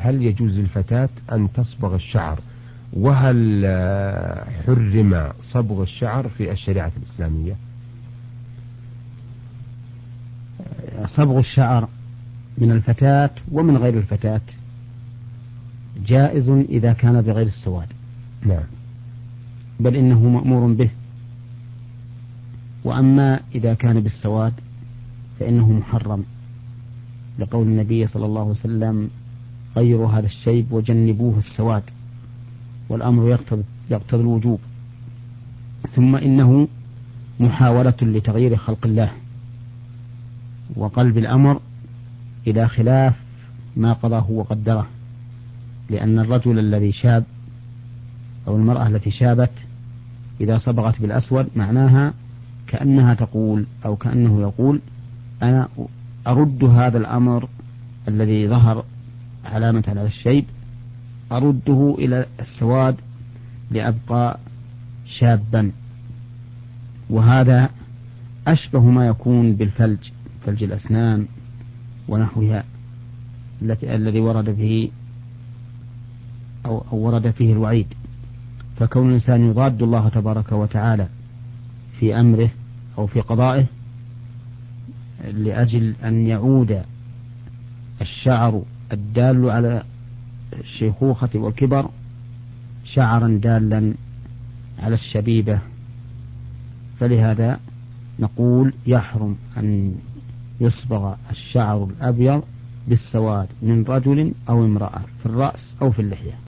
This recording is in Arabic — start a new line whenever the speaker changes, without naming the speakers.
هل يجوز للفتاة أن تصبغ الشعر؟ وهل حرم صبغ الشعر في الشريعة الإسلامية؟
صبغ الشعر من الفتاة ومن غير الفتاة جائز إذا كان بغير السواد.
نعم.
بل إنه مأمور به. وأما إذا كان بالسواد فإنه محرم، لقول النبي صلى الله عليه وسلم: غيروا هذا الشيب وجنبوه السواد، والأمر يقتضي الوجوب. ثم إنه محاولة لتغيير خلق الله وقلب الأمر إلى خلاف ما قضاه وقدره، لأن الرجل الذي شاب أو المرأة التي شابت إذا صبغت بالأسود معناها كأنها تقول أو كأنه يقول: أنا أرد هذا الأمر الذي ظهر علامة على الشيب، أرده إلى السواد لأبقى شابا. وهذا أشبه ما يكون بالفلج، فلج الأسنان ونحوها الذي ورد فيه أو ورد فيه الوعيد. فكون الإنسان يضاد الله تبارك وتعالى في أمره أو في قضائه لأجل أن يعود الشعر الدال على الشيخوخة والكبر شعرا دالا على الشبيبة، فلهذا نقول يحرم أن يصبغ الشعر الأبيض بالسواد من رجل أو امرأة في الرأس أو في اللحية.